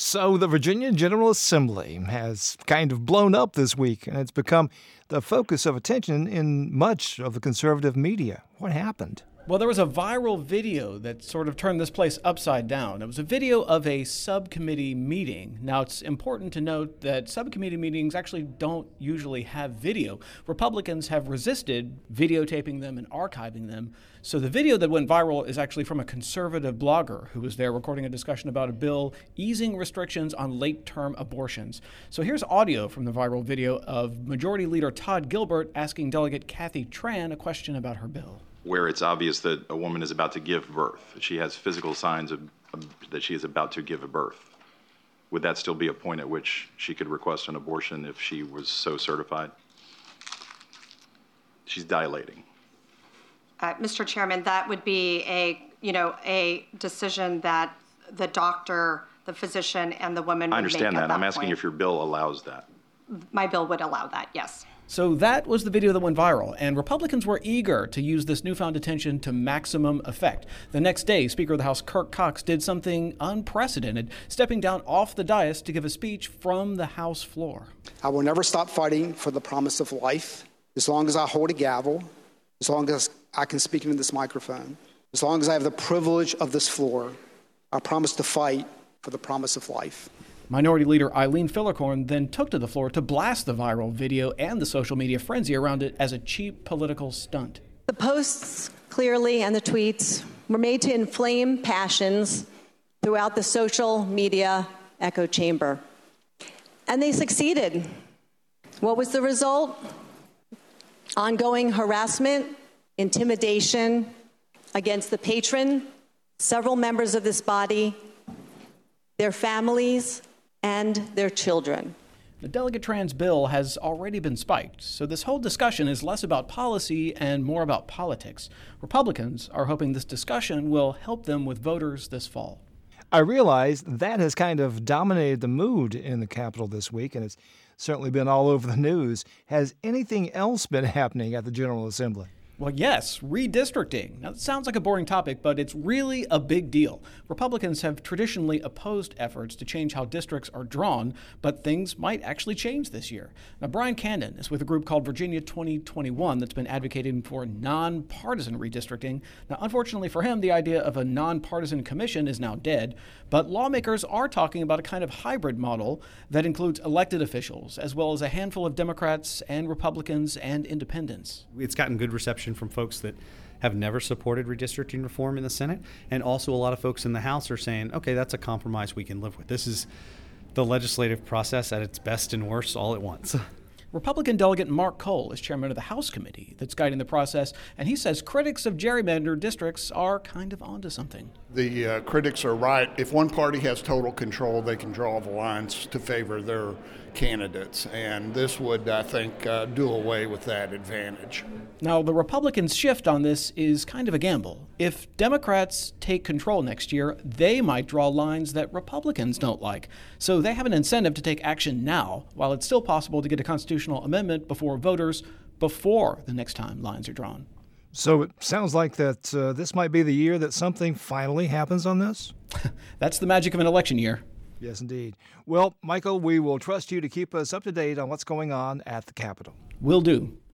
So the Virginia General Assembly has kind of blown up this week, and it's become the focus of attention in much of the conservative media. What happened? Well, there was a viral video that sort of turned this place upside down. It was a video of a subcommittee meeting. Now, it's important to note that subcommittee meetings actually don't usually have video. Republicans have resisted videotaping them and archiving them. So the video that went viral is actually from a conservative blogger who was there recording a discussion about a bill easing restrictions on late-term abortions. So here's audio from the viral video of Majority Leader Todd Gilbert asking Delegate Kathy Tran a question about her bill. Where it's obvious that a woman is about to give birth. She has physical signs that she is about to give a birth. Would that still be a point at which she could request an abortion if she was so certified? She's dilating. Mr. Chairman, that would be a decision that the doctor, the physician, and the woman would make. I understand that. I'm asking point. if your bill allows that. My bill would allow that, yes. So that was the video that went viral, and Republicans were eager to use this newfound attention to maximum effect. The next day, Speaker of the House Kirk Cox did something unprecedented, stepping down off the dais to give a speech from the House floor. I will never stop fighting for the promise of life as long as I hold a gavel, as long as I can speak into this microphone, as long as I have the privilege of this floor. I promise to fight for the promise of life. Minority Leader Eileen Fillerkorn then took to the floor to blast the viral video and the social media frenzy around it as a cheap political stunt. The posts, clearly, and the tweets were made to inflame passions throughout the social media echo chamber. And they succeeded. What was the result? Ongoing harassment, intimidation against the patron, several members of this body, their families, and their children. The Delegate Tran's bill has already been spiked, so this whole discussion is less about policy and more about politics. Republicans are hoping this discussion will help them with voters this fall. I realize that has kind of dominated the mood in the Capitol this week, and it's certainly been all over the news. Has anything else been happening at the General Assembly? Well, yes, redistricting. Now, it sounds like a boring topic, but it's really a big deal. Republicans have traditionally opposed efforts to change how districts are drawn, but things might actually change this year. Now, Brian Candon is with a group called Virginia 2021 that's been advocating for nonpartisan redistricting. Now, unfortunately for him, the idea of a nonpartisan commission is now dead, but lawmakers are talking about a kind of hybrid model that includes elected officials, as well as a handful of Democrats and Republicans and independents. It's gotten good reception from folks that have never supported redistricting reform in the Senate, and also a lot of folks in the House are saying, okay, that's a compromise we can live with. This is the legislative process at its best and worst all at once. Republican Delegate Mark Cole is chairman of the House committee that's guiding the process, and he says critics of gerrymandered districts are kind of onto something. The critics are right. If one party has total control, they can draw the lines to favor their candidates, and this would, I think, do away with that advantage. Now, the Republicans' shift on this is kind of a gamble. If Democrats take control next year, they might draw lines that Republicans don't like. So they have an incentive to take action now, while it's still possible to get a constitutional amendment before voters before the next time lines are drawn. So it sounds like that this might be the year that something finally happens on this? That's the magic of an election year. Yes, indeed. Well, Michael, we will trust you to keep us up to date on what's going on at the Capitol. Will do.